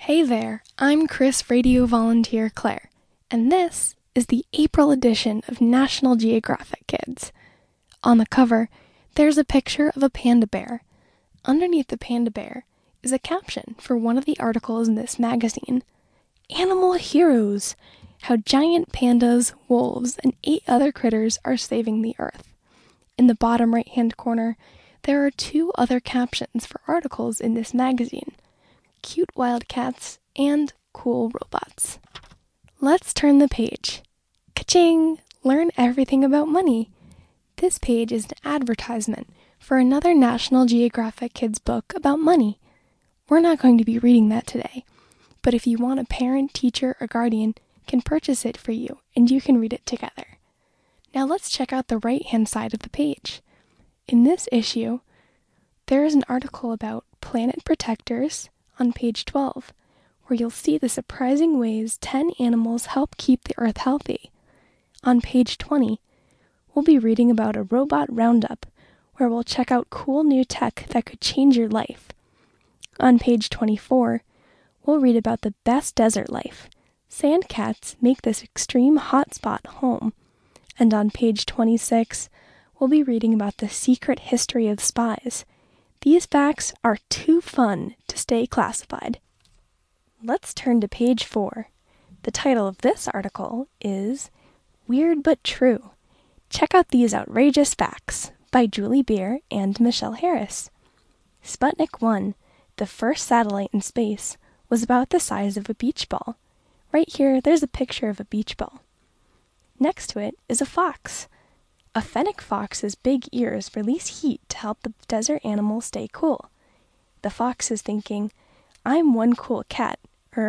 Hey there, I'm Chris Radio Volunteer Claire, and this is the April edition of National Geographic Kids. On the cover, there's a picture of a panda bear. Underneath the panda bear is a caption for one of the articles in this magazine. Animal Heroes! How giant pandas, wolves, and 8 other critters are saving the earth. In the bottom right-hand corner, there are 2 other captions for articles in this magazine. Cute wildcats, and cool robots. Let's turn the page. Ka-ching! Learn everything about money. This page is an advertisement for another National Geographic Kids book about money. We're not going to be reading that today, but if you want, a parent, teacher, or guardian can purchase it for you, and you can read it together. Now let's check out the right-hand side of the page. In this issue, there is an article about planet protectors on page 12, where you'll see the surprising ways 10 animals help keep the earth healthy. On page 20, we'll be reading about a robot roundup, where we'll check out cool new tech that could change your life. On page 24, we'll read about the best desert life. Sand cats make this extreme hotspot home. And on page 26, we'll be reading about the secret history of spies. These facts are too fun to stay classified. Let's turn to page 4. The title of this article is Weird But True. Check out these outrageous facts by Julie Beer and Michelle Harris. Sputnik 1, the first satellite in space, was about the size of a beach ball. Right here, there's a picture of a beach ball. Next to it is a fox. A fennec fox's big ears release heat to help the desert animal stay cool. The fox is thinking, I'm one cool cat,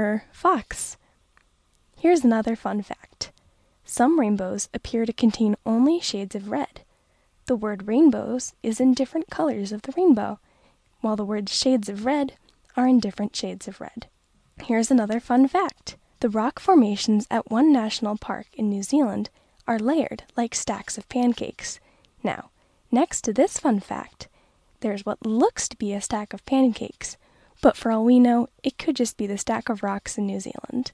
fox. Here's another fun fact. Some rainbows appear to contain only shades of red. The word rainbows is in different colors of the rainbow, while the word shades of red are in different shades of red. Here's another fun fact. The rock formations at one national park in New Zealand are layered like stacks of pancakes. Now, next to this fun fact, there's what looks to be a stack of pancakes, but for all we know, it could just be the stack of rocks in New Zealand.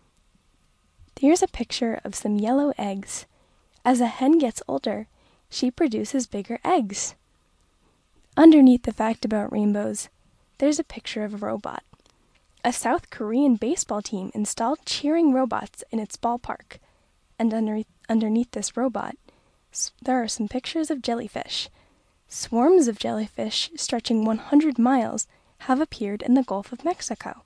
Here's a picture of some yellow eggs. As a hen gets older, she produces bigger eggs. Underneath the fact about rainbows, there's a picture of a robot. A South Korean baseball team installed cheering robots in its ballpark. And underneath this robot, there are some pictures of jellyfish. Swarms of jellyfish stretching 100 miles have appeared in the Gulf of Mexico.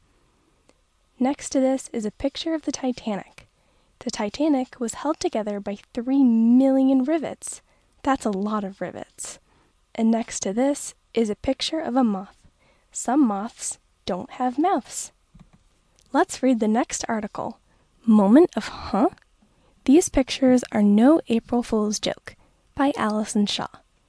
Next to this is a picture of the Titanic. The Titanic was held together by 3 million rivets. That's a lot of rivets. And next to this is a picture of a moth. Some moths don't have mouths. Let's read the next article. Moment of Huh? These pictures are no April Fool's joke, by Allison Shaw.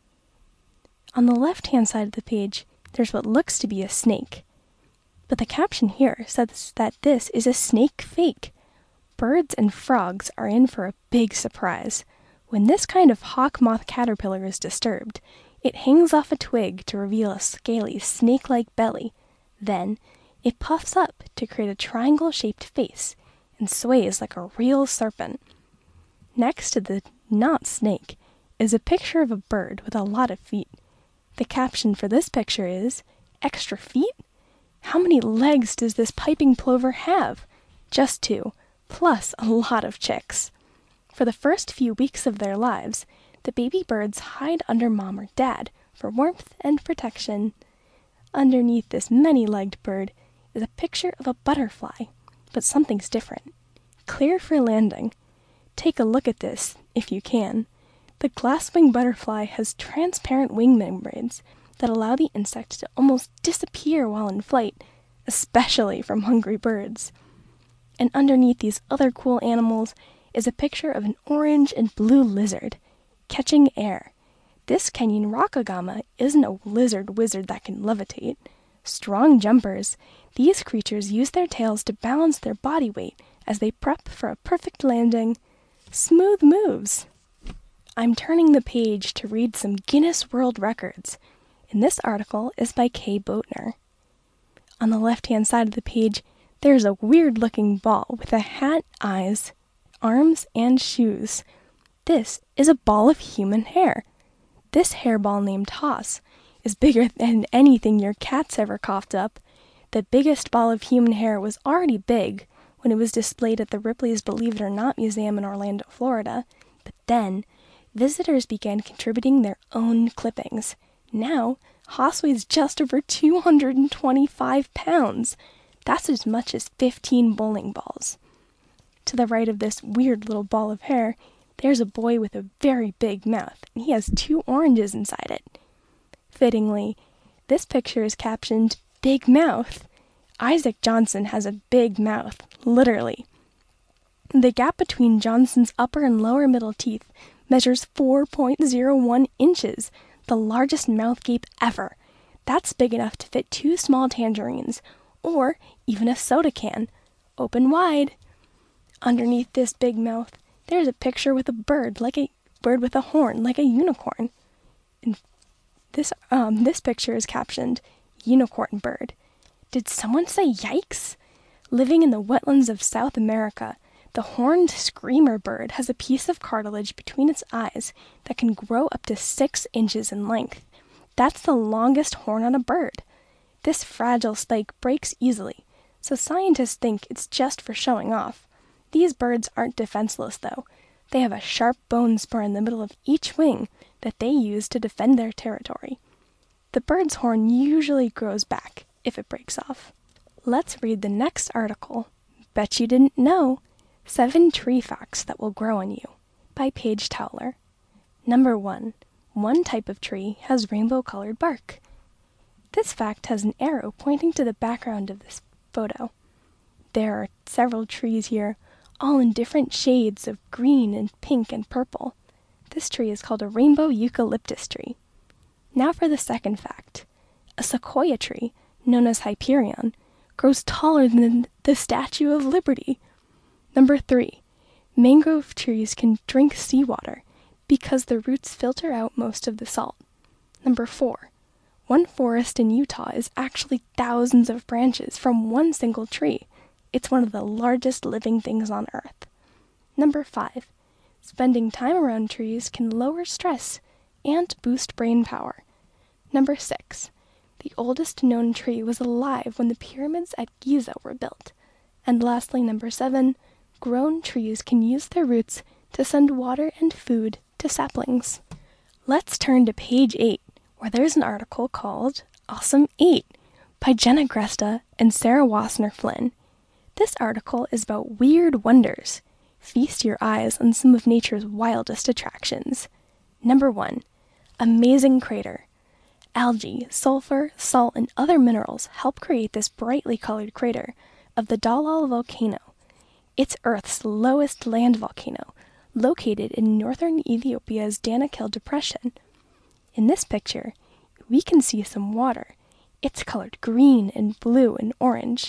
On the left-hand side of the page, there's what looks to be a snake. But the caption here says that this is a snake fake. Birds and frogs are in for a big surprise. When this kind of hawk moth caterpillar is disturbed, it hangs off a twig to reveal a scaly, snake-like belly. Then, it puffs up to create a triangle-shaped face and sways like a real serpent. Next to the not snake is a picture of a bird with a lot of feet. The caption for this picture is, Extra feet? How many legs does this piping plover have? Just 2, plus a lot of chicks. For the first few weeks of their lives, the baby birds hide under mom or dad for warmth and protection. Underneath this many-legged bird is a picture of a butterfly, but something's different. Clear for landing. Take a look at this, if you can. The glasswing butterfly has transparent wing membranes that allow the insect to almost disappear while in flight, especially from hungry birds. And underneath these other cool animals is a picture of an orange and blue lizard, catching air. This Kenyan rockagama isn't a lizard wizard that can levitate. Strong jumpers, these creatures use their tails to balance their body weight as they prep for a perfect landing. Smooth moves! I'm turning the page to read some Guinness World Records, and this article is by Kay Boatner. On the left-hand side of the page, there's a weird-looking ball with a hat, eyes, arms, and shoes. This is a ball of human hair. This hairball named Haas is bigger than anything your cat's ever coughed up. The biggest ball of human hair was already big when it was displayed at the Ripley's Believe It or Not Museum in Orlando, Florida, but then visitors began contributing their own clippings. Now, Haas weighs just over 225 pounds. That's as much as 15 bowling balls. To the right of this weird little ball of hair, there's a boy with a very big mouth, and he has 2 oranges inside it. Fittingly, this picture is captioned, "Big Mouth." Isaac Johnson has a big mouth, literally. The gap between Johnson's upper and lower middle teeth measures 4.01 inches, the largest mouth gape ever. That's big enough to fit 2 small tangerines, or even a soda can, open wide. Underneath this big mouth, there's a picture with a bird with a horn, like a unicorn. And this picture is captioned, "Unicorn Bird." Did someone say yikes? Living in the wetlands of South America, the horned screamer bird has a piece of cartilage between its eyes that can grow up to 6 inches in length. That's the longest horn on a bird. This fragile spike breaks easily, so scientists think it's just for showing off. These birds aren't defenseless, though. They have a sharp bone spur in the middle of each wing that they use to defend their territory. The bird's horn usually grows back if it breaks off. Let's read the next article. Bet you didn't know. 7 tree facts that will grow on you, by Paige Towler. Number 1. One type of tree has rainbow-colored bark. This fact has an arrow pointing to the background of this photo. There are several trees here, all in different shades of green and pink and purple. This tree is called a rainbow eucalyptus tree. Now for the second fact. A sequoia tree, known as Hyperion, grows taller than the Statue of Liberty. Number 3. Mangrove trees can drink seawater because the roots filter out most of the salt. Number 4. One forest in Utah is actually thousands of branches from one single tree. It's one of the largest living things on Earth. Number 5. Spending time around trees can lower stress and boost brain power. Number 6. The oldest known tree was alive when the pyramids at Giza were built. And lastly, number 7. Grown trees can use their roots to send water and food to saplings. Let's turn to page 8, where there's an article called Awesome 8 by Jenna Gresta and Sarah Wassner Flynn. This article is about weird wonders. Feast your eyes on some of nature's wildest attractions. Number 1. Amazing crater. Algae, sulfur, salt, and other minerals help create this brightly colored crater of the Dalal volcano. It's Earth's lowest land volcano, located in northern Ethiopia's Danakil Depression. In this picture, we can see some water. It's colored green and blue and orange.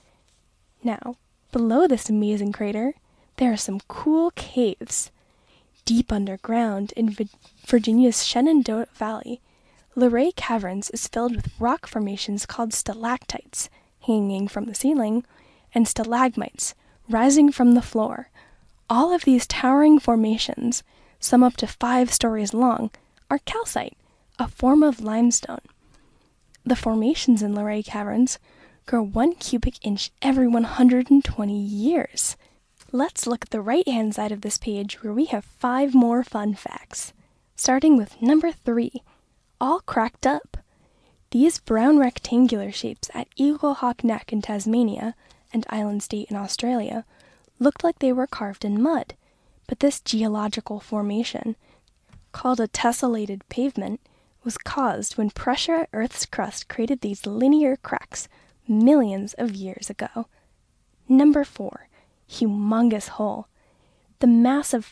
Now, below this amazing crater, there are some cool caves. Deep underground in Virginia's Shenandoah Valley, Luray Caverns is filled with rock formations called stalactites, hanging from the ceiling, and stalagmites, rising from the floor. All of these towering formations, some up to 5 stories long, are calcite, a form of limestone. The formations in Luray Caverns grow 1 cubic inch every 120 years. Let's look at the right-hand side of this page where we have 5 more fun facts. Starting with number 3, all cracked up. These brown rectangular shapes at Eaglehawk Neck in Tasmania and Island State in Australia looked like they were carved in mud, but this geological formation, called a tessellated pavement, was caused when pressure at Earth's crust created these linear cracks millions of years ago. Number 4, humongous hole. The massive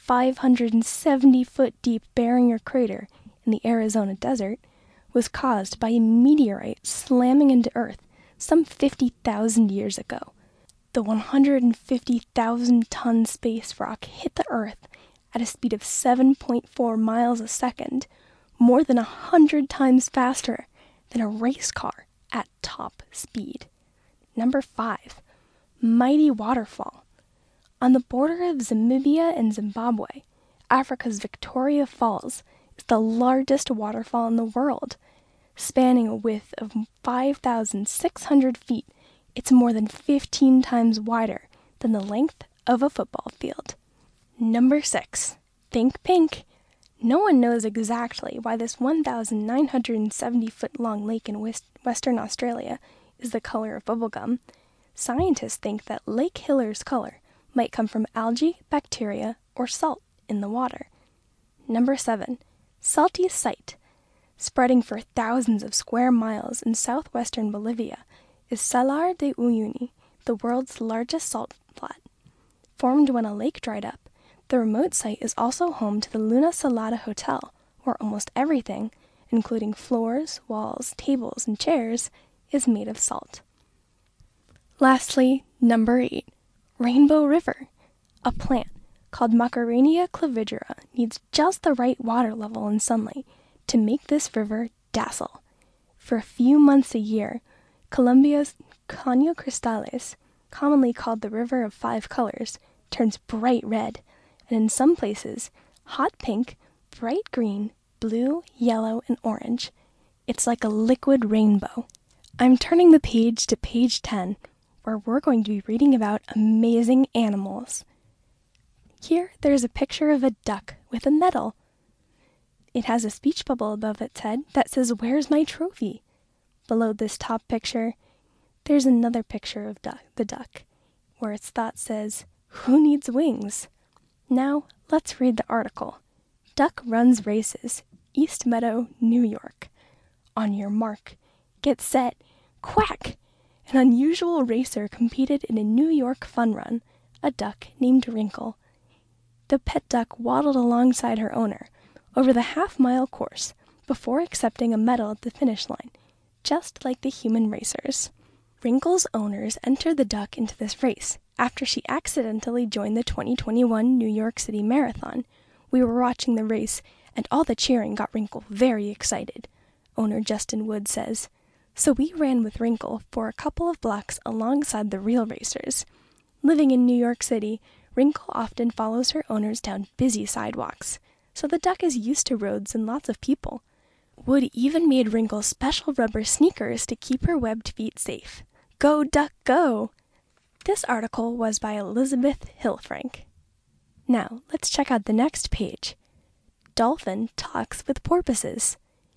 570-foot deep Barringer crater in the Arizona desert was caused by a meteorite slamming into Earth some 50,000 years ago. The 150,000-ton space rock hit the Earth at a speed of 7.4 miles a second, more than 100 times faster than a race car at top speed. Number 5, mighty waterfall. On the border of Namibia and Zimbabwe, Africa's Victoria Falls is the largest waterfall in the world. Spanning a width of 5,600 feet, it's more than 15 times wider than the length of a football field. Number 6. Think pink. No one knows exactly why this 1,970-foot-long lake in Western Australia is the color of bubblegum. Scientists think that Lake Hiller's color might come from algae, bacteria, or salt in the water. Number 7. Salty site. Spreading for thousands of square miles in southwestern Bolivia is Salar de Uyuni, the world's largest salt flat. Formed when a lake dried up, the remote site is also home to the Luna Salada Hotel, where almost everything, including floors, walls, tables, and chairs, is made of salt. Lastly, number 8. Rainbow River. A plant called Macarenia clavidura needs just the right water level and sunlight to make this river dazzle. For a few months a year, Colombia's Caño Cristales, commonly called the River of Five Colors, turns bright red, and in some places, hot pink, bright green, blue, yellow, and orange. It's like a liquid rainbow. I'm turning the page to page 10, where we're going to be reading about amazing animals. Here, there's a picture of a duck with a medal. It has a speech bubble above its head that says, "Where's my trophy?" Below this top picture, there's another picture of the duck, where its thought says, "Who needs wings?" Now, let's read the article. Duck runs races, East Meadow, New York. On your mark, get set, quack! An unusual racer competed in a New York fun run, a duck named Wrinkle. The pet duck waddled alongside her owner over the half-mile course before accepting a medal at the finish line, just like the human racers. Wrinkle's owners entered the duck into this race after she accidentally joined the 2021 New York City Marathon. We were watching the race, and all the cheering got Wrinkle very excited, owner Justin Wood says. So we ran with Wrinkle for a couple of blocks alongside the real racers. Living in New York City, Wrinkle often follows her owners down busy sidewalks, so the duck is used to roads and lots of people. Wood even made Wrinkle special rubber sneakers to keep her webbed feet safe. Go, duck, go! This article was by Elizabeth Hillfrank. Now, let's check out the next page. Dolphin talks with porpoises.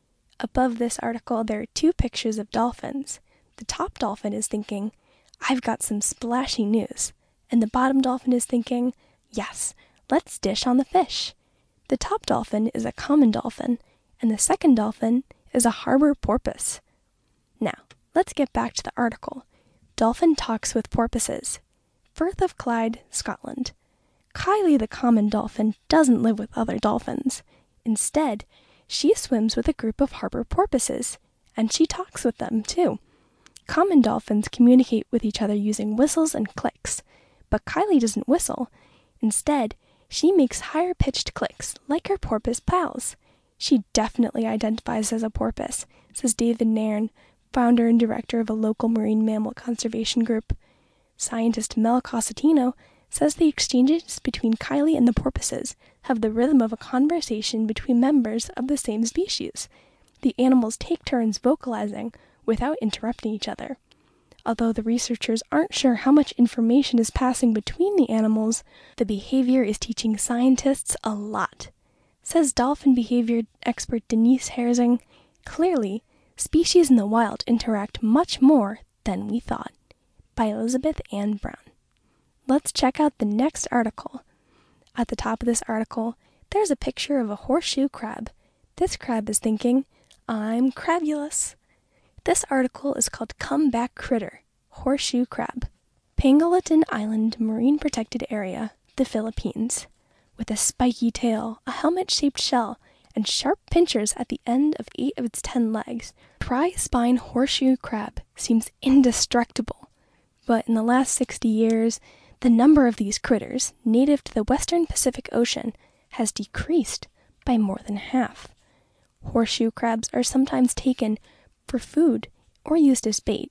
Above this article, there are two pictures of dolphins. The top dolphin is thinking, "I've got some splashy news." And the bottom dolphin is thinking, "Yes, let's dish on the fish." The top dolphin is a common dolphin, and the second dolphin is a harbor porpoise. Now, let's get back to the article. Dolphin talks with porpoises. Firth of Clyde, Scotland. Kylie the common dolphin doesn't live with other dolphins. Instead, she swims with a group of harbor porpoises, and she talks with them, too. Common dolphins communicate with each other using whistles and clicks, but Kylie doesn't whistle. Instead, she makes higher-pitched clicks, like her porpoise pals. She definitely identifies as a porpoise, says David Nairn, founder and director of a local marine mammal conservation group. Scientist Mel Cosentino says the exchanges between Kylie and the porpoises have the rhythm of a conversation between members of the same species. The animals take turns vocalizing without interrupting each other. Although the researchers aren't sure how much information is passing between the animals, the behavior is teaching scientists a lot. Says dolphin behavior expert Denise Herzing, "Clearly, species in the wild interact much more than we thought." By Elizabeth Ann Brown. Let's check out the next article. At the top of this article, there's a picture of a horseshoe crab. This crab is thinking, "I'm crabulous." This article is called Come Back Critter, Horseshoe Crab. Pangoliton Island Marine Protected Area, the Philippines. With a spiky tail, a helmet-shaped shell, and sharp pinchers at the end of 8 of its 10 legs, tri-spine horseshoe crab seems indestructible. But in the last 60 years, the number of these critters, native to the western Pacific Ocean, has decreased by more than half. Horseshoe crabs are sometimes taken for food or used as bait,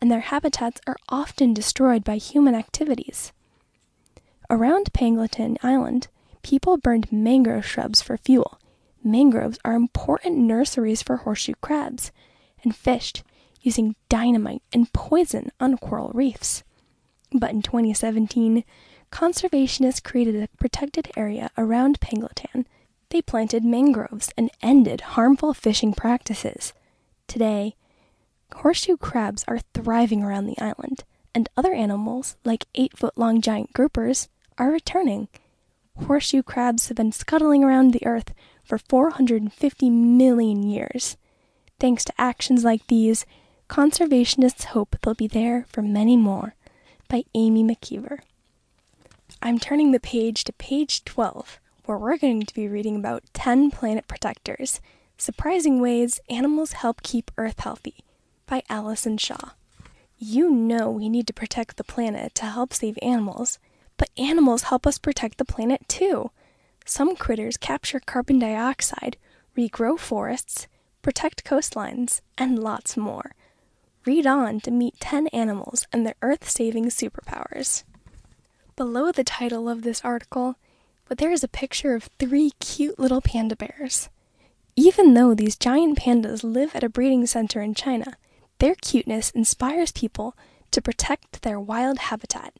and their habitats are often destroyed by human activities. Around Pangolin Island, people burned mangrove shrubs for fuel. Mangroves are important nurseries for horseshoe crabs, and fished using dynamite and poison on coral reefs. But in 2017, conservationists created a protected area around Pangolin. They planted mangroves and ended harmful fishing practices. Today, horseshoe crabs are thriving around the island, and other animals, like 8-foot-long giant groupers, are returning. Horseshoe crabs have been scuttling around the earth for 450 million years. Thanks to actions like these, conservationists hope they'll be there for many more. By Amy McKeever. I'm turning the page to page 12, where we're going to be reading about 10 planet protectors, surprising ways animals help keep Earth healthy, by Allison Shaw. You know we need to protect the planet to help save animals, but animals help us protect the planet too. Some critters capture carbon dioxide, regrow forests, protect coastlines, and lots more. Read on to meet 10 animals and their Earth-saving superpowers. Below the title of this article, there is a picture of 3 cute little panda bears. Even though these giant pandas live at a breeding center in China, their cuteness inspires people to protect their wild habitat.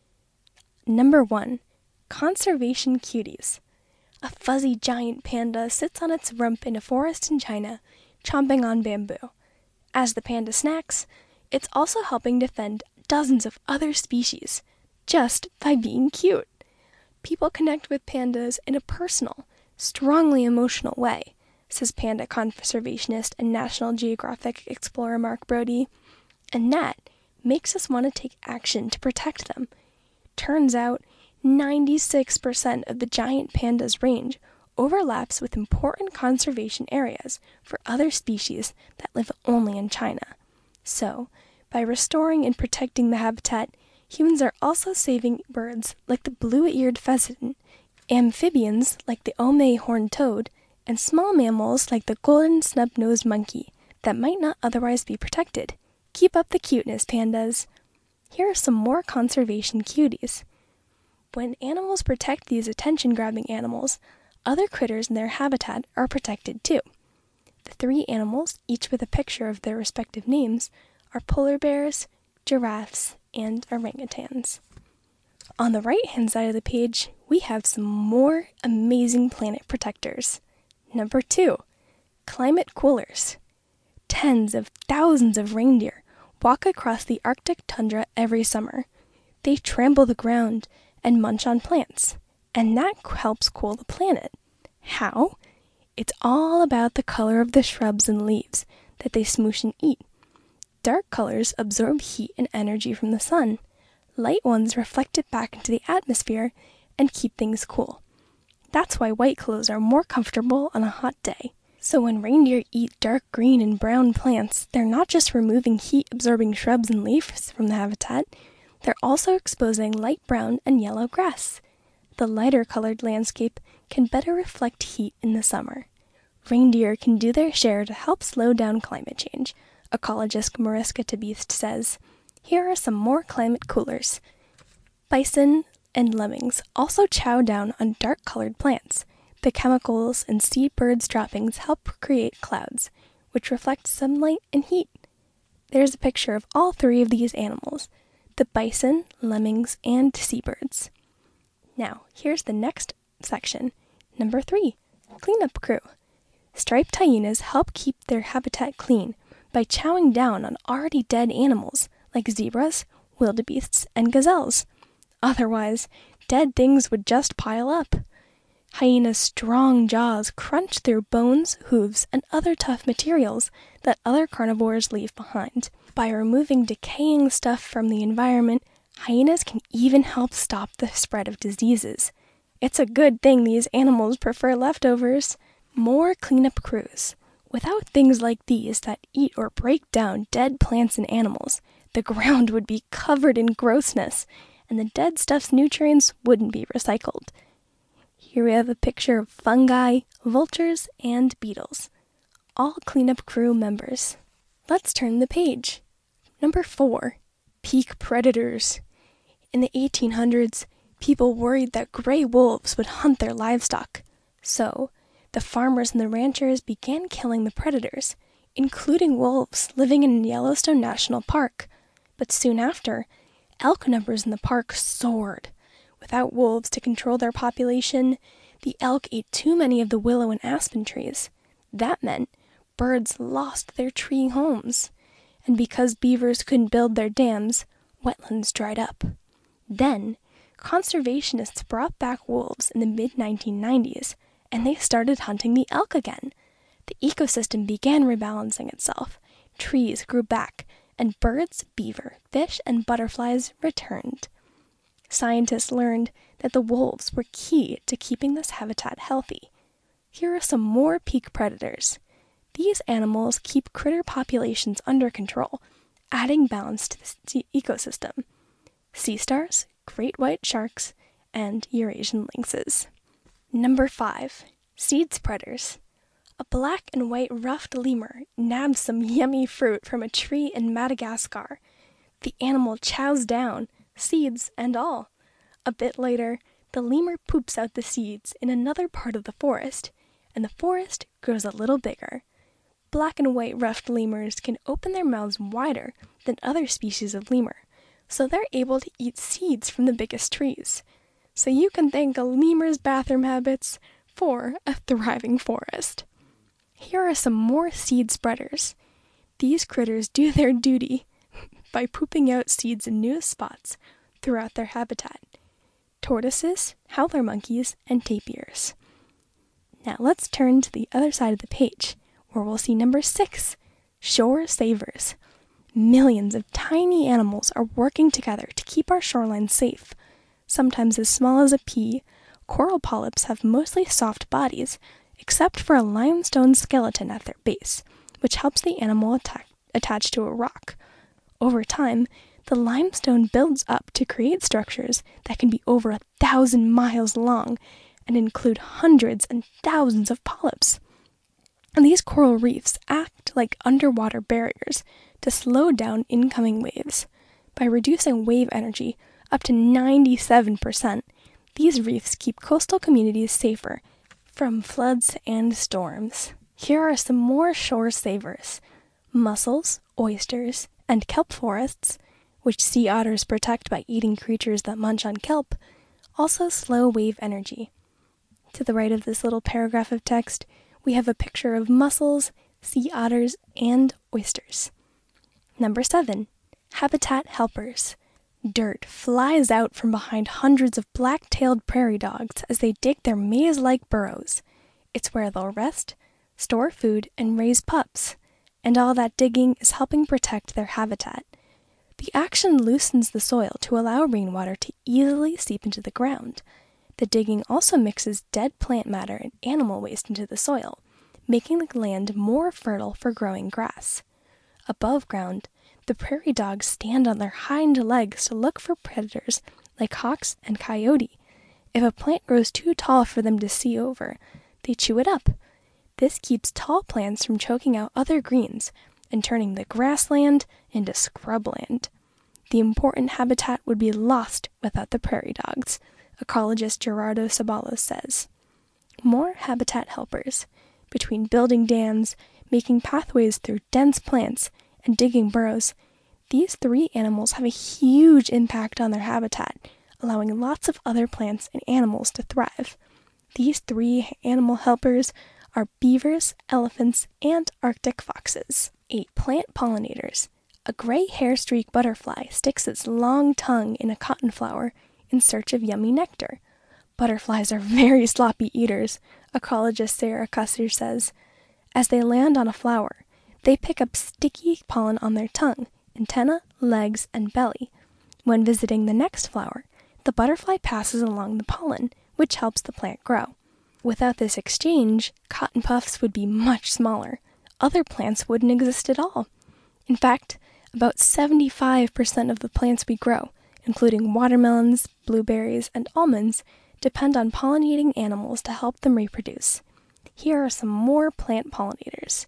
Number 1. Conservation cuties. A fuzzy giant panda sits on its rump in a forest in China, chomping on bamboo. As the panda snacks, it's also helping defend dozens of other species, just by being cute. People connect with pandas in a personal, strongly emotional way, says panda conservationist and National Geographic explorer Mark Brody, and that makes us want to take action to protect them. Turns out, 96% of the giant panda's range overlaps with important conservation areas for other species that live only in China. So, by restoring and protecting the habitat, humans are also saving birds like the blue-eared pheasant, amphibians like the Omei horned toad, and small mammals like the golden snub-nosed monkey that might not otherwise be protected. Keep up the cuteness, pandas! Here are some more conservation cuties. When animals protect these attention-grabbing animals, other critters in their habitat are protected too. The 3 animals, each with a picture of their respective names, are polar bears, giraffes, and orangutans. On the right-hand side of the page, we have some more amazing planet protectors. Number 2. Climate coolers. Tens of thousands of reindeer walk across the Arctic tundra every summer. They trample the ground and munch on plants, and that helps cool the planet. How? It's all about the color of the shrubs and leaves that they smoosh and eat. Dark colors absorb heat and energy from the sun. Light ones reflect it back into the atmosphere and keep things cool. That's why white clothes are more comfortable on a hot day. So when reindeer eat dark green and brown plants, they're not just removing heat-absorbing shrubs and leaves from the habitat, they're also exposing light brown and yellow grass. The lighter-colored landscape can better reflect heat in the summer. Reindeer can do their share to help slow down climate change, ecologist Mariska Tabist says. Here are some more climate coolers. Bison and lemmings also chow down on dark-colored plants. The chemicals in seabirds' droppings help create clouds, which reflect sunlight and heat. There's a picture of all 3 of these animals, the bison, lemmings, and seabirds. Now, here's the next section. Number 3, cleanup crew. Striped hyenas help keep their habitat clean by chowing down on already dead animals like zebras, wildebeests, and gazelles. Otherwise, dead things would just pile up. Hyenas' strong jaws crunch through bones, hooves, and other tough materials that other carnivores leave behind. By removing decaying stuff from the environment, hyenas can even help stop the spread of diseases. It's a good thing these animals prefer leftovers. More cleanup crews. Without things like these that eat or break down dead plants and animals, the ground would be covered in grossness, and the dead stuff's nutrients wouldn't be recycled. Here we have a picture of fungi, vultures, and beetles. All cleanup crew members. Let's turn the page. Number 4. Peak predators. In the 1800s, people worried that gray wolves would hunt their livestock. So, the farmers and the ranchers began killing the predators, including wolves living in Yellowstone National Park. But soon after, elk numbers in the park soared. Without wolves to control their population, the elk ate too many of the willow and aspen trees. That meant birds lost their tree homes. And because beavers couldn't build their dams, wetlands dried up. Then, conservationists brought back wolves in the mid-1990s, and they started hunting the elk again. The ecosystem began rebalancing itself. Trees grew back, and birds, beaver, fish, and butterflies returned. Scientists learned that the wolves were key to keeping this habitat healthy. Here are some more peak predators. These animals keep critter populations under control, adding balance to the ecosystem. Sea stars, great white sharks, and Eurasian lynxes. Number 5. Seed spreaders. A black and white ruffed lemur nabs some yummy fruit from a tree in Madagascar. The animal chows down, seeds and all. A bit later, the lemur poops out the seeds in another part of the forest, and the forest grows a little bigger. Black and white ruffed lemurs can open their mouths wider than other species of lemur, so they're able to eat seeds from the biggest trees. So you can thank a lemur's bathroom habits for a thriving forest. Here are some more seed spreaders. These critters do their duty by pooping out seeds in new spots throughout their habitat. Tortoises, howler monkeys, and tapirs. Now let's turn to the other side of the page, where we'll see number 6, shore savers. Millions of tiny animals are working together to keep our shoreline safe. Sometimes as small as a pea, coral polyps have mostly soft bodies, except for a limestone skeleton at their base, which helps the animal attach to a rock. Over time, the limestone builds up to create structures that can be over 1,000 miles long and include hundreds and thousands of polyps. And these coral reefs act like underwater barriers to slow down incoming waves. By reducing wave energy up to 97%, these reefs keep coastal communities safer from floods and storms. Here are some more shore savers. Mussels, oysters, and kelp forests, which sea otters protect by eating creatures that munch on kelp, also slow wave energy. To the right of this little paragraph of text, we have a picture of mussels, sea otters, and oysters. Number 7. Habitat helpers. Dirt flies out from behind hundreds of black-tailed prairie dogs as they dig their maze-like burrows. It's where they'll rest, store food, and raise pups. And all that digging is helping protect their habitat. The action loosens the soil to allow rainwater to easily seep into the ground. The digging also mixes dead plant matter and animal waste into the soil, making the land more fertile for growing grass. Above ground, the prairie dogs stand on their hind legs to look for predators like hawks and coyote. If a plant grows too tall for them to see over, they chew it up. This keeps tall plants from choking out other greens and turning the grassland into scrubland. The important habitat would be lost without the prairie dogs, ecologist Gerardo Ceballos says. More habitat helpers. Between building dams, making pathways through dense plants, and digging burrows, these 3 animals have a huge impact on their habitat, allowing lots of other plants and animals to thrive. These 3 animal helpers are beavers, elephants, and Arctic foxes. 8 plant pollinators. A gray hair-streak butterfly sticks its long tongue in a cotton flower in search of yummy nectar. Butterflies are very sloppy eaters, ecologist Sarah Cusser says. As they land on a flower, they pick up sticky pollen on their tongue, antenna, legs, and belly. When visiting the next flower, the butterfly passes along the pollen, which helps the plant grow. Without this exchange, cotton puffs would be much smaller. Other plants wouldn't exist at all. In fact, about 75% of the plants we grow, including watermelons, blueberries, and almonds, depend on pollinating animals to help them reproduce. Here are some more plant pollinators.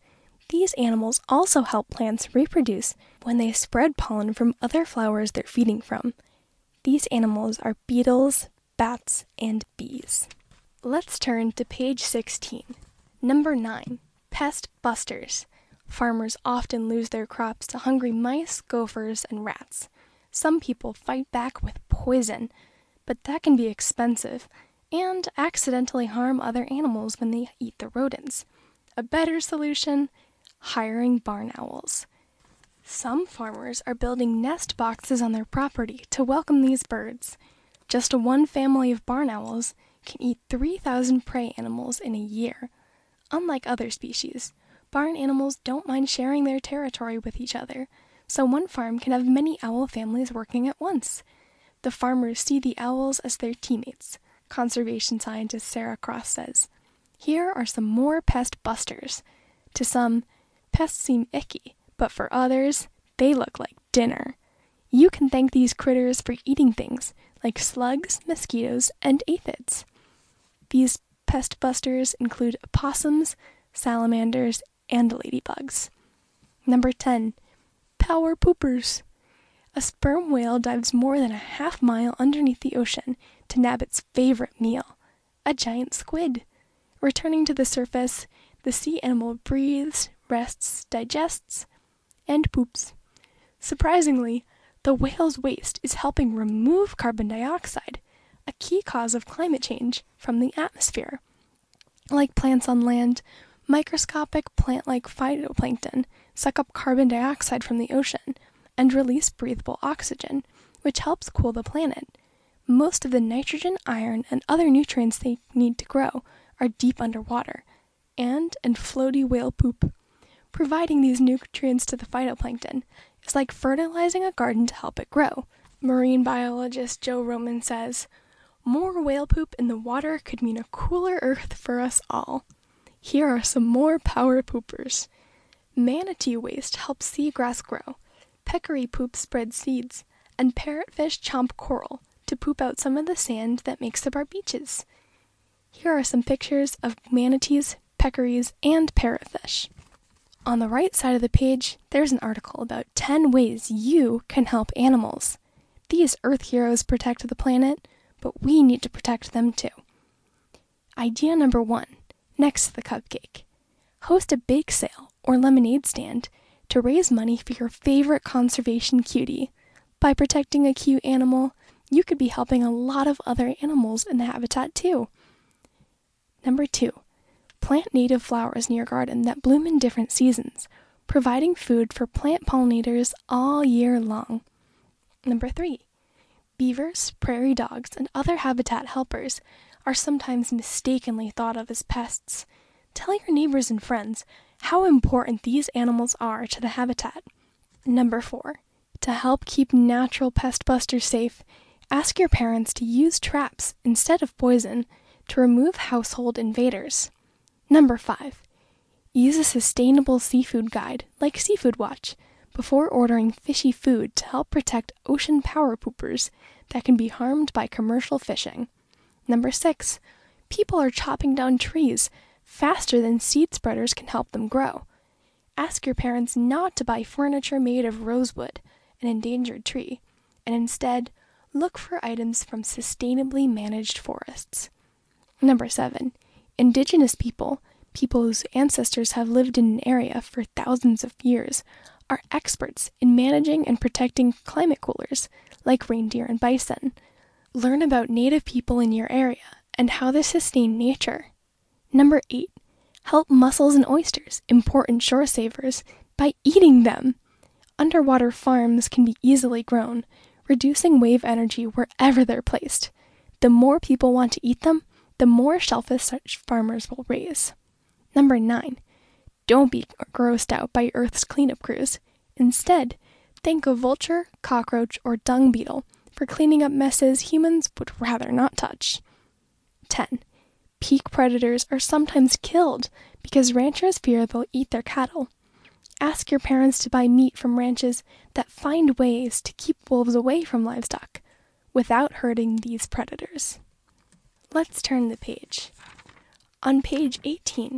These animals also help plants reproduce when they spread pollen from other flowers they're feeding from. These animals are beetles, bats, and bees. Let's turn to page 16. Number 9. Pest busters. Farmers often lose their crops to hungry mice, gophers, and rats. Some people fight back with poison, but that can be expensive and accidentally harm other animals when they eat the rodents. A better solution? Hiring barn owls. Some farmers are building nest boxes on their property to welcome these birds. Just one family of barn owls can eat 3,000 prey animals in a year. Unlike other species, barn animals don't mind sharing their territory with each other, so one farm can have many owl families working at once. The farmers see the owls as their teammates, conservation scientist Sarah Cross says. Here are some more pest busters. To some, pests seem icky, but for others, they look like dinner. You can thank these critters for eating things like slugs, mosquitoes, and aphids. These pest busters include opossums, salamanders, and ladybugs. Number 10. Power poopers. A sperm whale dives more than a half-mile underneath the ocean to nab its favorite meal, a giant squid. Returning to the surface, the sea animal breathes, rests, digests, and poops. Surprisingly, the whale's waste is helping remove carbon dioxide, a key cause of climate change, from the atmosphere. Like plants on land, microscopic plant-like phytoplankton suck up carbon dioxide from the ocean and release breathable oxygen, which helps cool the planet. Most of the nitrogen, iron, and other nutrients they need to grow are deep underwater, and in floaty whale poop. Providing these nutrients to the phytoplankton is like fertilizing a garden to help it grow. Marine biologist Joe Roman says, "More whale poop in the water could mean a cooler Earth for us all." Here are some more power poopers. Manatee waste helps seagrass grow, peccary poop spreads seeds, and parrotfish chomp coral to poop out some of the sand that makes up our beaches. Here are some pictures of manatees, peccaries, and parrotfish. On the right side of the page, there's an article about 10 ways you can help animals. These Earth heroes protect the planet, but we need to protect them too. Idea number 1, next to the cupcake. Host a bake sale or lemonade stand to raise money for your favorite conservation cutie. By protecting a cute animal, you could be helping a lot of other animals in the habitat too. Number 2, plant native flowers in your garden that bloom in different seasons, providing food for plant pollinators all year long. Number 3, beavers, prairie dogs, and other habitat helpers are sometimes mistakenly thought of as pests. Tell your neighbors and friends how important these animals are to the habitat. Number 4, to help keep natural pest busters safe, ask your parents to use traps instead of poison to remove household invaders. Number 5, use a sustainable seafood guide like Seafood Watch before ordering fishy food to help protect ocean power poopers that can be harmed by commercial fishing. Number 6, people are chopping down trees faster than seed spreaders can help them grow. Ask your parents not to buy furniture made of rosewood, an endangered tree, and instead look for items from sustainably managed forests. Number 7, indigenous people whose ancestors have lived in an area for thousands of years, are experts in managing and protecting climate coolers, like reindeer and bison. Learn about native people in your area and how they sustain nature. Number 8, help mussels and oysters, important shore savers, by eating them. Underwater farms can be easily grown, reducing wave energy wherever they're placed. The more people want to eat them, the more shellfish such farmers will raise. Number 9, don't be grossed out by Earth's cleanup crews. Instead, thank a vulture, cockroach, or dung beetle for cleaning up messes humans would rather not touch. 10, peak predators are sometimes killed because ranchers fear they'll eat their cattle. Ask your parents to buy meat from ranches that find ways to keep wolves away from livestock without hurting these predators. Let's turn the page. On page 18,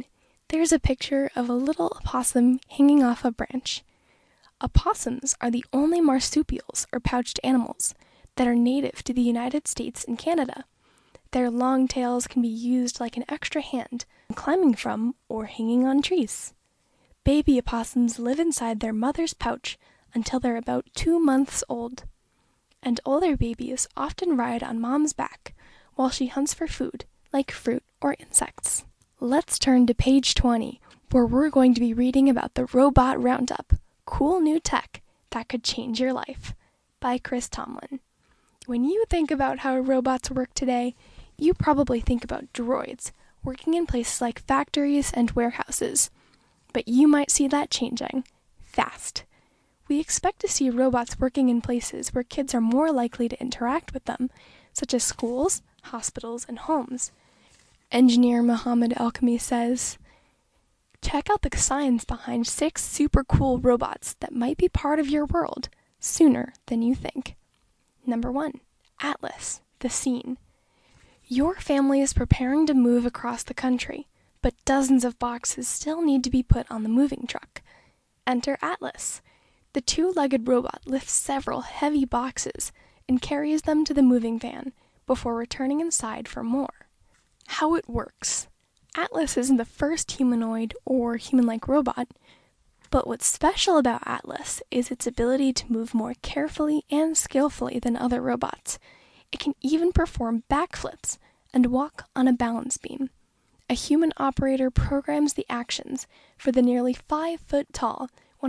There's a picture of a little opossum hanging off a branch. Opossums are the only marsupials or pouched animals that are native to the United States and Canada. Their long tails can be used like an extra hand when climbing from or hanging on trees. Baby opossums live inside their mother's pouch until they're about 2 months old. And older babies often ride on mom's back while she hunts for food, like fruit or insects. Let's turn to page 20, where we're going to be reading about the Robot Roundup, Cool New Tech That Could Change Your Life, by Chris Tomlin. When you think about how robots work today, you probably think about droids working in places like factories and warehouses. But you might see that changing fast. We expect to see robots working in places where kids are more likely to interact with them, such as schools, hospitals, and homes. Engineer Mohammed Alchemy says, check out the science behind 6 super cool robots that might be part of your world sooner than you think. Number 1, Atlas, the Scene. Your family is preparing to move across the country, but dozens of boxes still need to be put on the moving truck. Enter Atlas. The 2-legged robot lifts several heavy boxes and carries them to the moving van before returning inside for more. How it works. Atlas isn't the first humanoid or human-like robot, but what's special about Atlas is its ability to move more carefully and skillfully than other robots. It can even perform backflips and walk on a balance beam. A human operator programs the actions for the nearly 5-foot-tall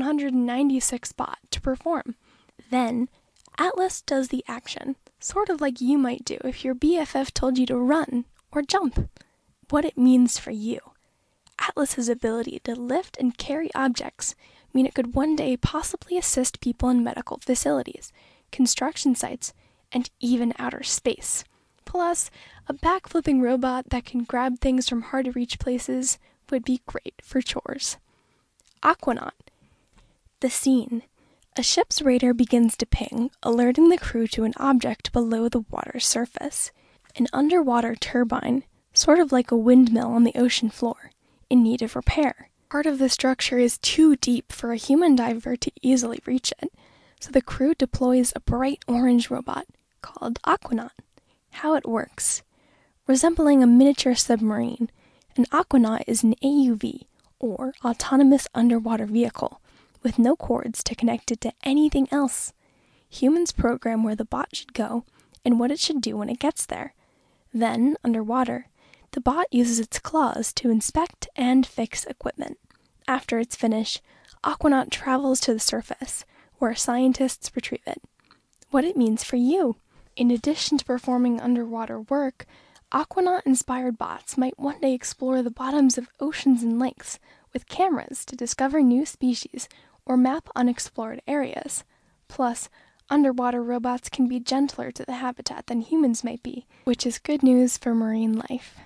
196 bot to perform. Then, Atlas does the action, sort of like you might do if your BFF told you to run or jump. What it means for you. Atlas's ability to lift and carry objects mean it could one day possibly assist people in medical facilities, construction sites, and even outer space. Plus, a backflipping robot that can grab things from hard-to-reach places would be great for chores. Aquanaut. The Scene. A ship's radar begins to ping, alerting the crew to an object below the water's surface. An underwater turbine, sort of like a windmill on the ocean floor, in need of repair. Part of the structure is too deep for a human diver to easily reach it, so the crew deploys a bright orange robot called Aquanaut. How it works. Resembling a miniature submarine, an Aquanaut is an AUV, or autonomous underwater vehicle, with no cords to connect it to anything else. Humans program where the bot should go and what it should do when it gets there. Then, underwater, the bot uses its claws to inspect and fix equipment. After it's finished, Aquanaut travels to the surface, where scientists retrieve it. What it means for you. In addition to performing underwater work, Aquanaut-inspired bots might one day explore the bottoms of oceans and lakes with cameras to discover new species or map unexplored areas. Plus, underwater robots can be gentler to the habitat than humans might be, which is good news for marine life.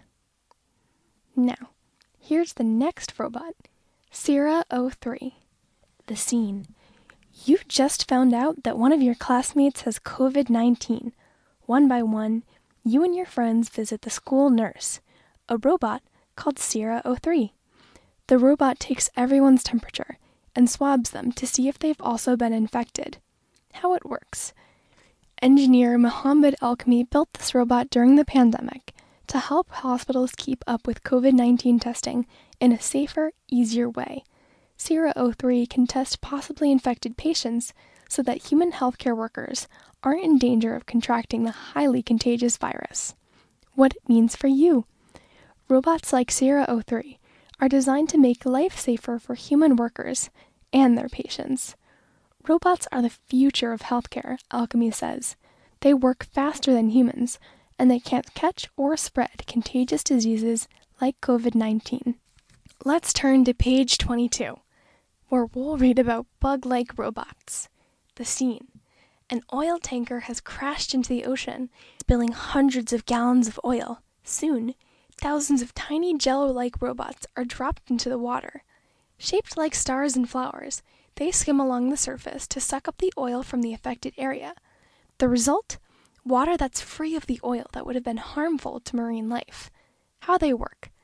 Now, here's the next robot, Sierra 03. The Scene. You just found out that one of your classmates has COVID-19. One by one, you and your friends visit the school nurse, a robot called Sierra 03. The robot takes everyone's temperature and swabs them to see if they've also been infected. How it works. Engineer Mohammed Alchemy built this robot during the pandemic to help hospitals keep up with COVID-19 testing in a safer, easier way. Sierra 03 can test possibly infected patients so that human healthcare workers aren't in danger of contracting the highly contagious virus. What it means for you. Robots like Sierra 03 are designed to make life safer for human workers and their patients. Robots are the future of healthcare, Alchemy says. They work faster than humans, and they can't catch or spread contagious diseases like COVID-19. Let's turn to page 22, where we'll read about bug-like robots. The Scene. An oil tanker has crashed into the ocean, spilling hundreds of gallons of oil. Soon, thousands of tiny jello-like robots are dropped into the water. Shaped like stars and flowers, they skim along the surface to suck up the oil from the affected area. The result? Water that's free of the oil that would have been harmful to marine life. How they work.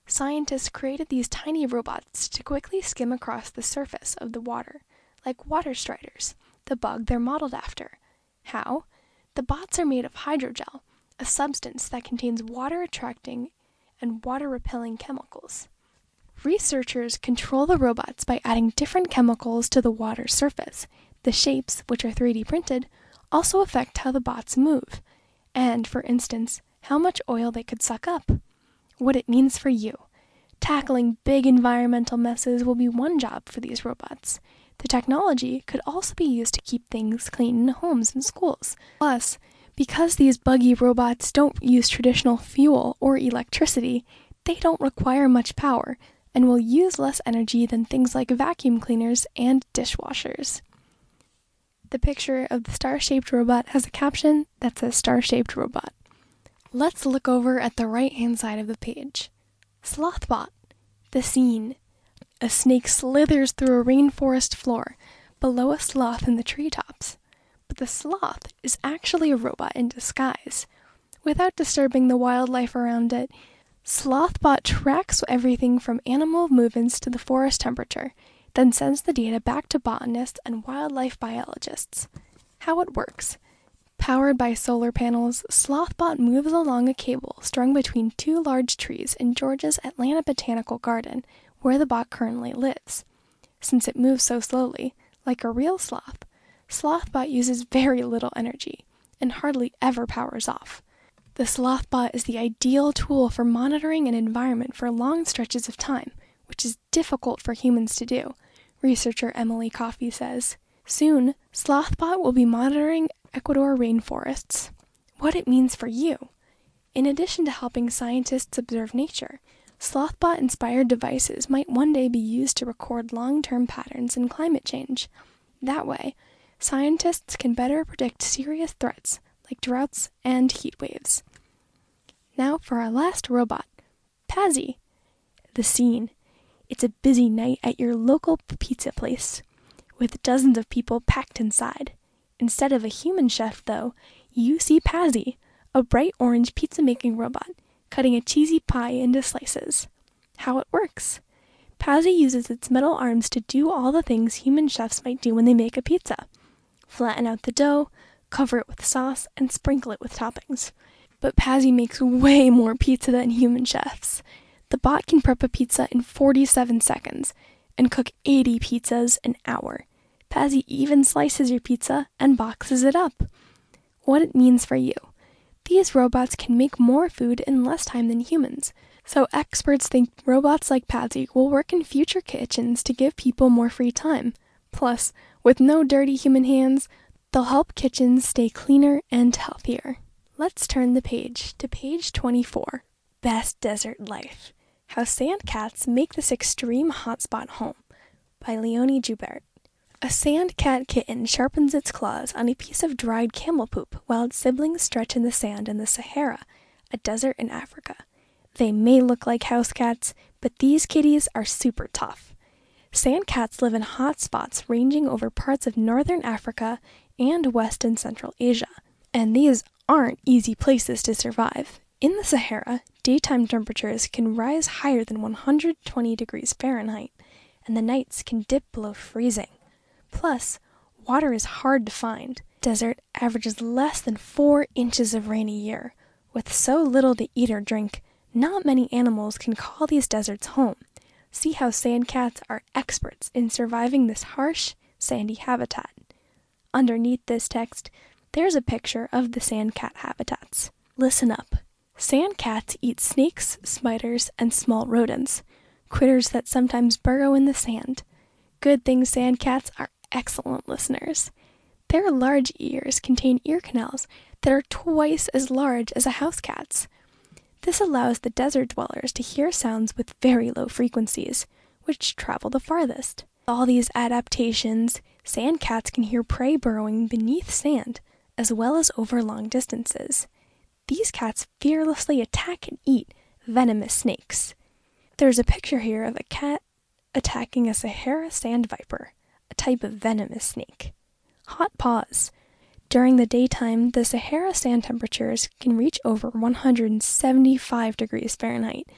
Scientists created these tiny robots to quickly skim across the surface of the water, like water striders, the bug they're modeled after. How? The bots are made of hydrogel, a substance that contains water-attracting and water-repelling chemicals. Researchers control the robots by adding different chemicals to the water's surface. The shapes, which are 3D printed, also affect how the bots move, and, for instance, how much oil they could suck up. What it means for you. Tackling big environmental messes will be one job for these robots. The technology could also be used to keep things clean in homes and schools. Plus, because these buggy robots don't use traditional fuel or electricity, they don't require much power and will use less energy than things like vacuum cleaners and dishwashers. The picture of the star-shaped robot has a caption that says star-shaped robot. Let's look over at the right-hand side of the page. Slothbot. The scene. A snake slithers through a rainforest floor, below a sloth in the treetops. But the sloth is actually a robot in disguise. Without disturbing the wildlife around it, Slothbot tracks everything from animal movements to the forest temperature, then sends the data back to botanists and wildlife biologists. How it works. Powered by solar panels, Slothbot moves along a cable strung between two large trees in Georgia's Atlanta Botanical Garden, where the bot currently lives. Since it moves so slowly, like a real sloth, Slothbot uses very little energy and hardly ever powers off. The Slothbot is the ideal tool for monitoring an environment for long stretches of time, which is difficult for humans to do, researcher Emily Coffey says. Soon, Slothbot will be monitoring Ecuador rainforests. What it means for you. In addition to helping scientists observe nature, Slothbot-inspired devices might one day be used to record long-term patterns in climate change. That way, scientists can better predict serious threats like droughts and heat waves. Now for our last robot, Pazzy. The scene. It's a busy night at your local pizza place, with dozens of people packed inside. Instead of a human chef, though, you see Pazzy, a bright orange pizza-making robot, cutting a cheesy pie into slices. How it works. Pazzy uses its metal arms to do all the things human chefs might do when they make a pizza. Flatten out the dough, cover it with sauce, and sprinkle it with toppings. But Pazzy makes way more pizza than human chefs. The bot can prep a pizza in 47 seconds and cook 80 pizzas an hour. Pazzy even slices your pizza and boxes it up. What it means for you. These robots can make more food in less time than humans, so experts think robots like Pazzy will work in future kitchens to give people more free time. Plus, with no dirty human hands, they'll help kitchens stay cleaner and healthier. Let's turn the page to page 24, Best Desert Life. How Sand Cats Make This Extreme Hotspot Home, by Leonie Joubert. A sand cat kitten sharpens its claws on a piece of dried camel poop while its siblings stretch in the sand in the Sahara, a desert in Africa. They may look like house cats, but these kitties are super tough. Sand cats live in hot spots ranging over parts of northern Africa and West and Central Asia, and these aren't easy places to survive. In the Sahara, daytime temperatures can rise higher than 120 degrees Fahrenheit, and the nights can dip below freezing. Plus, water is hard to find. Desert averages less than 4 inches of rain a year. With so little to eat or drink, not many animals can call these deserts home. See how sand cats are experts in surviving this harsh, sandy habitat. Underneath this text, there's a picture of the sand cat habitats. Listen up. Sand cats eat snakes, spiders, and small rodents, critters that sometimes burrow in the sand. Good thing sand cats are excellent listeners. Their large ears contain ear canals that are twice as large as a house cat's. This allows the desert dwellers to hear sounds with very low frequencies, which travel the farthest. With all these adaptations, sand cats can hear prey burrowing beneath sand, as well as over long distances. These cats fearlessly attack and eat venomous snakes. There's a picture here of a cat attacking a Sahara sand viper, a type of venomous snake. Hot pause. During the daytime, the Sahara sand temperatures can reach over 175 degrees Fahrenheit,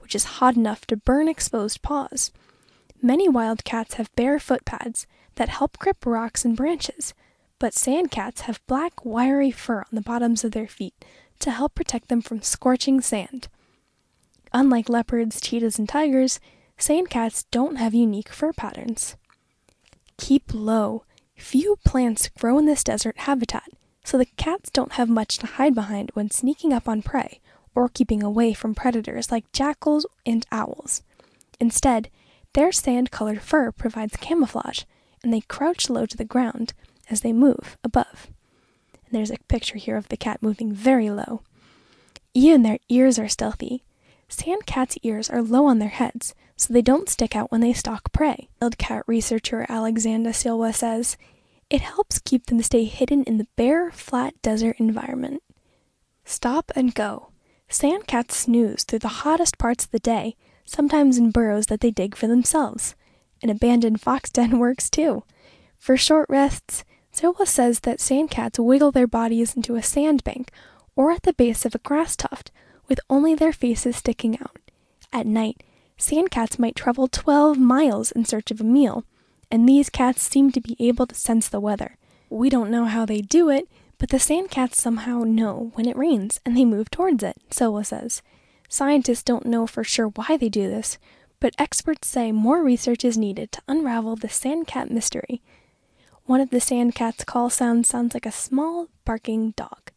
which is hot enough to burn exposed paws. Many wild cats have bare foot pads that help grip rocks and branches, but sand cats have black, wiry fur on the bottoms of their feet to help protect them from scorching sand. Unlike leopards, cheetahs, and tigers, sand cats don't have unique fur patterns. Keep low. Few plants grow in this desert habitat, so the cats don't have much to hide behind when sneaking up on prey or keeping away from predators like jackals and owls. Instead, their sand-colored fur provides camouflage, and they crouch low to the ground as they move above. And there's a picture here of the cat moving very low. Even their ears are stealthy. Sand cats' ears are low on their heads, so they don't stick out when they stalk prey. Wild cat researcher Alexandra Silva says, it helps keep them stay hidden in the bare, flat desert environment. Stop and go. Sand cats snooze through the hottest parts of the day, sometimes in burrows that they dig for themselves. An abandoned fox den works too. For short rests, Silva says that sand cats wiggle their bodies into a sandbank or at the base of a grass tuft, with only their faces sticking out. At night, sand cats might travel 12 miles in search of a meal, and these cats seem to be able to sense the weather. We don't know how they do it, but the sand cats somehow know when it rains, and they move towards it, Silva says. Scientists don't know for sure why they do this, but experts say more research is needed to unravel the sand cat mystery. One of the sand cat's call sounds like a small, barking dog.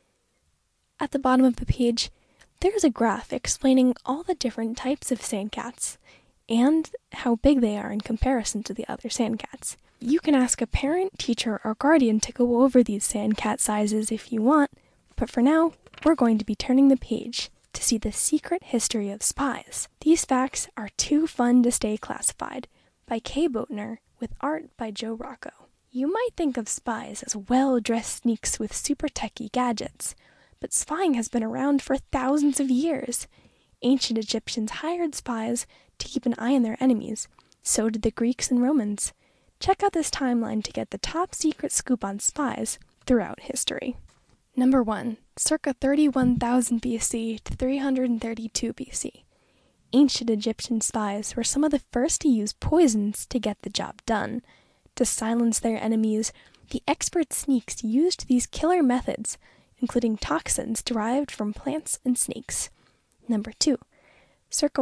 At the bottom of the page, there's a graph explaining all the different types of sand cats and how big they are in comparison to the other sand cats. You can ask a parent, teacher, or guardian to go over these sand cat sizes if you want, but for now, we're going to be turning the page to see the secret history of spies. These facts are too fun to stay classified, by Kay Boatner, with art by Joe Rocco. You might think of spies as well-dressed sneaks with super techy gadgets, but spying has been around for thousands of years. Ancient Egyptians hired spies to keep an eye on their enemies. So did the Greeks and Romans. Check out this timeline to get the top secret scoop on spies throughout history. Number 1. Circa 31,000 BC to 332 BC. Ancient Egyptian spies were some of the first to use poisons to get the job done. To silence their enemies, the expert sneaks used these killer methods, including toxins derived from plants and snakes. Number 2. Circa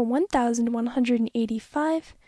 1185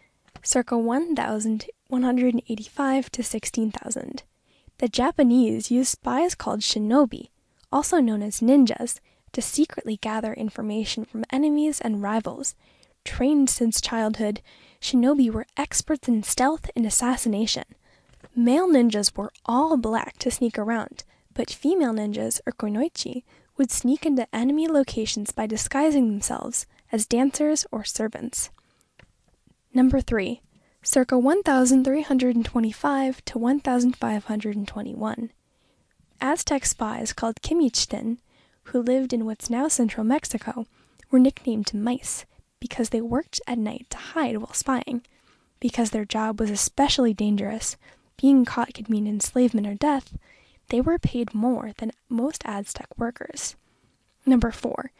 to 16,000. The Japanese used spies called shinobi, also known as ninjas, to secretly gather information from enemies and rivals. Trained since childhood, shinobi were experts in stealth and assassination. Male ninjas were all black to sneak around, but female ninjas, or kunoichi, would sneak into enemy locations by disguising themselves as dancers or servants. Number 3. Circa 1325 to 1521. Aztec spies called Quimichten, who lived in what's now central Mexico, were nicknamed mice because they worked at night to hide while spying. Because their job was especially dangerous, being caught could mean enslavement or death, they were paid more than most Aztec workers. Number 4.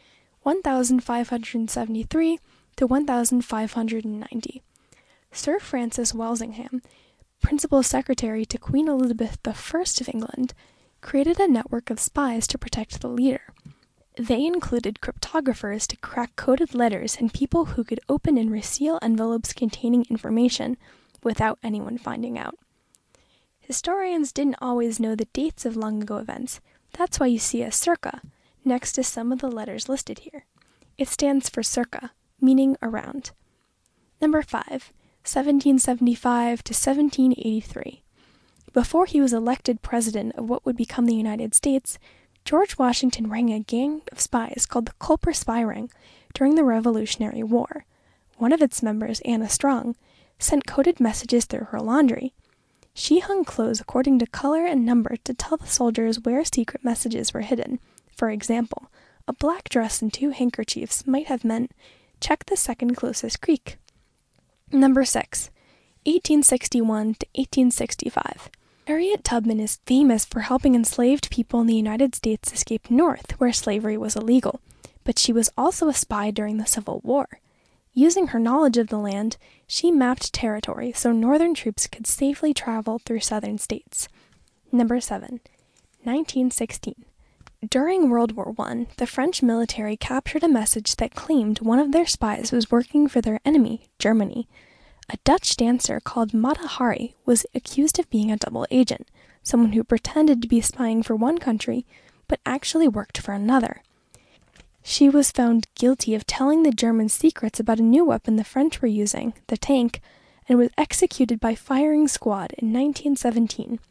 1573 to 1590. Sir Francis Walsingham, Principal Secretary to Queen Elizabeth I of England, created a network of spies to protect the leader. They included cryptographers to crack coded letters and people who could open and reseal envelopes containing information without anyone finding out. Historians didn't always know the dates of long-ago events. That's why you see a circa next to some of the letters listed here. It stands for circa, meaning around. Number 5. 1775 to 1783. Before he was elected president of what would become the United States, George Washington rang a gang of spies called the Culper Spy Ring during the Revolutionary War. One of its members, Anna Strong, sent coded messages through her laundry. She hung clothes according to color and number to tell the soldiers where secret messages were hidden. For example, a black dress and 2 handkerchiefs might have meant, check the second closest creek. Number 6. 1861 to 1865. Harriet Tubman is famous for helping enslaved people in the United States escape north, where slavery was illegal, but she was also a spy during the Civil War. Using her knowledge of the land, she mapped territory so northern troops could safely travel through southern states. Number 7. 1916. During World War I, the French military captured a message that claimed one of their spies was working for their enemy, Germany. A Dutch dancer called Mata Hari was accused of being a double agent, someone who pretended to be spying for one country but actually worked for another. She was found guilty of telling the Germans secrets about a new weapon the French were using, the tank, and was executed by firing squad in 1917.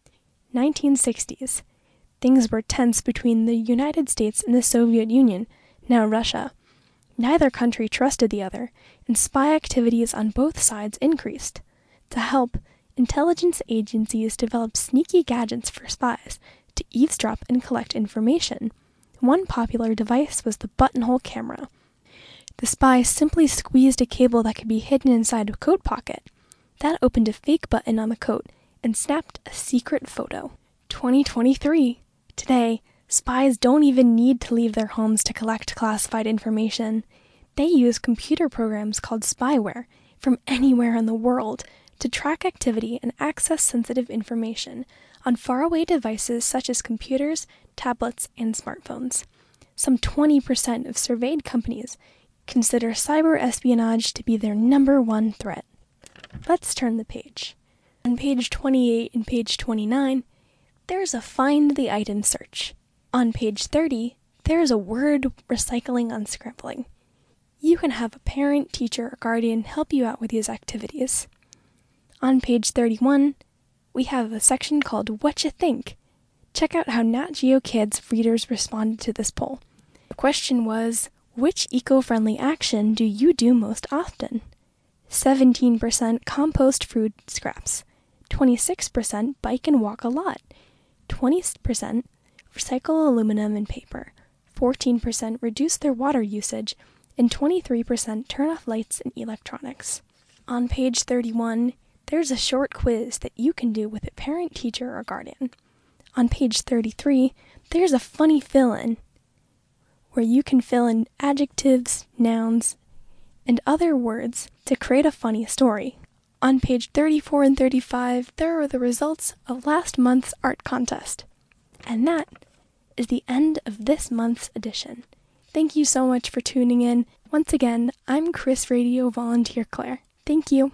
1960s. Things were tense between the United States and the Soviet Union, now Russia. Neither country trusted the other, and spy activities on both sides increased. To help, intelligence agencies developed sneaky gadgets for spies to eavesdrop and collect information. One popular device was the buttonhole camera. The spy simply squeezed a cable that could be hidden inside a coat pocket. That opened a fake button on the coat and snapped a secret photo. 2023. Today, spies don't even need to leave their homes to collect classified information. They use computer programs called spyware from anywhere in the world to track activity and access sensitive information on faraway devices such as computers, tablets, and smartphones. Some 20% of surveyed companies consider cyber espionage to be their number one threat. Let's turn the page. On page 28 and page 29, there's a Find the Item search. On page 30, there's a word recycling unscrambling. You can have a parent, teacher, or guardian help you out with these activities. On page 31, we have a section called What You Think. Check out how Nat Geo Kids readers responded to this poll. The question was, which eco-friendly action do you do most often? 17% compost food scraps, 26% bike and walk a lot, 20% recycle aluminum and paper, 14% reduce their water usage, and 23% turn off lights and electronics. On page 31, there's a short quiz that you can do with a parent, teacher, or guardian. On page 33, there's a funny fill-in, where you can fill in adjectives, nouns, and other words to create a funny story. On page 34 and 35, there are the results of last month's art contest. And that is the end of this month's edition. Thank you so much for tuning in. Once again, I'm Chris Radio Volunteer Claire. Thank you.